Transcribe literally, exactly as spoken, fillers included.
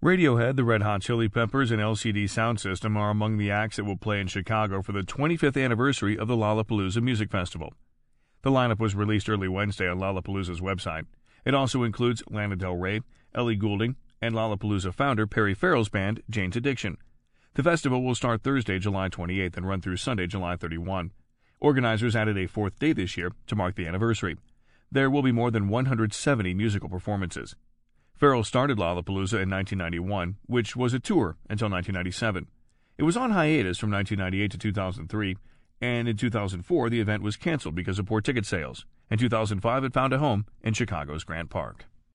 Radiohead, the Red Hot Chili Peppers, and L C D Sound System are among the acts that will play in Chicago for the twenty-fifth anniversary of the Lollapalooza Music Festival. The lineup was released early Wednesday on Lollapalooza's website. It also includes Lana Del Rey, Ellie Goulding, and Lollapalooza founder Perry Farrell's band, Jane's Addiction. The festival will start Thursday, July twenty-eighth, and run through Sunday, July thirty-first. Organizers added a fourth day this year to mark the anniversary. There will be more than one hundred seventy musical performances. Farrell started Lollapalooza in nineteen ninety-one, which was a tour until nineteen ninety-seven. It was on hiatus from nineteen ninety-eight to two thousand three, and in two thousand four the event was canceled because of poor ticket sales. In two thousand five it found a home in Chicago's Grant Park.